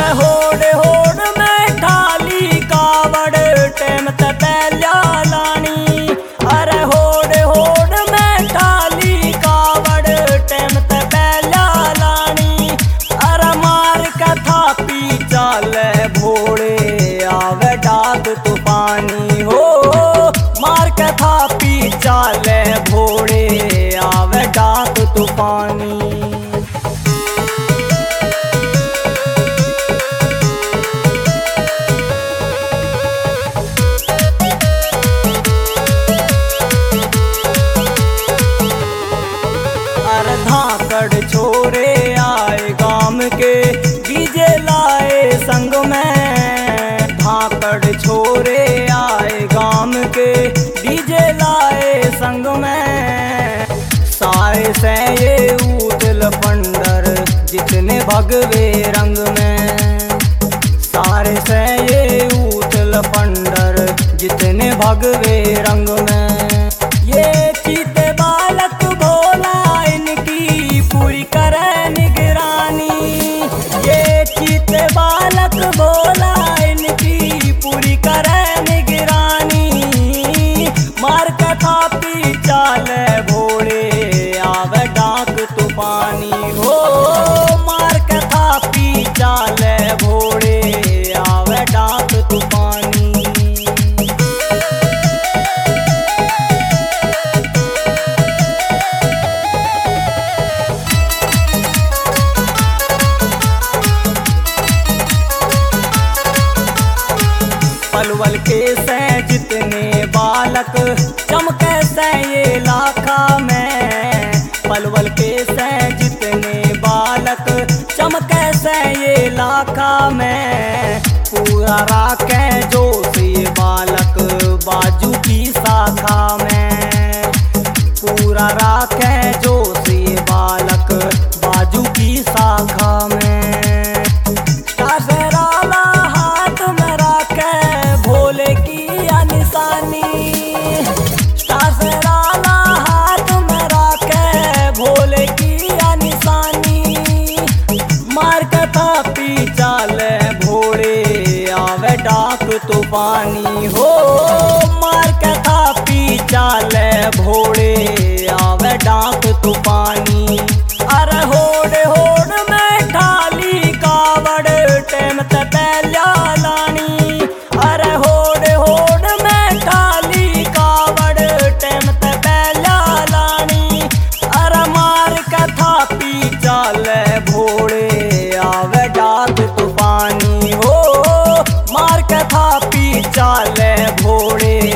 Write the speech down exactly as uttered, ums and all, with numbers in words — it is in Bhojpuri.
अरे होड़ होड़ में ठाली कावड़ टेम ते पहला लानी। अरे होड़ होड़ में ठाली कावड़ टेम ते पहला लानी। अरे मार के थापी चाले भोले आवे डाक तूफानी हो। मार के थापी चाले भोले आवे डाक तूफानी। अरे धाकड़ छोरे आए गाम के डीजे लाए संग में। धाकड़ छोरे आए गाम के डीजे लाए संग में। साए से ये ऊदल पंडर जितने भगवे रंग में। सारे से ये ऊदल पंडर जितने भगवे रंग में। ये चीते बालक भोला इनकी पूरी करे निगरानी। ये चीते बालक भोला इनकी पूरी करे निगरानी। मार के थापी चाले भोले आवे डाक तूफानी हो। मार के थापी चाले भोले आवे डाक तूफानी। पलवल के से जितने बालक चमके से ये लाखा में। पलवल के से जितने बालक चमके से ये लाखा में। पूरा राखे जोश ये बालक बाजू की शाखा में। पूरा राखे जोश ये बालक बाजू की शाखा में। काशराला हाथ में राखे भोले की निशानी। काशराला हाथ में राखे भोले की निशानी। मार के थापी चाले भोले आवे डाक तूफानी हो। मार के थापी चाले भोले आवे डाक तूफानी। अरे होड़ होड़ में ठाली कावड़ टेम ते पहला लानी। अरे होड़ होड़ में ठाली कावड़ टेम ते पहला लानी। अरे मार के थापी चाले भोले आवे डाक तूफानी हो। मार के थापी चाले भोले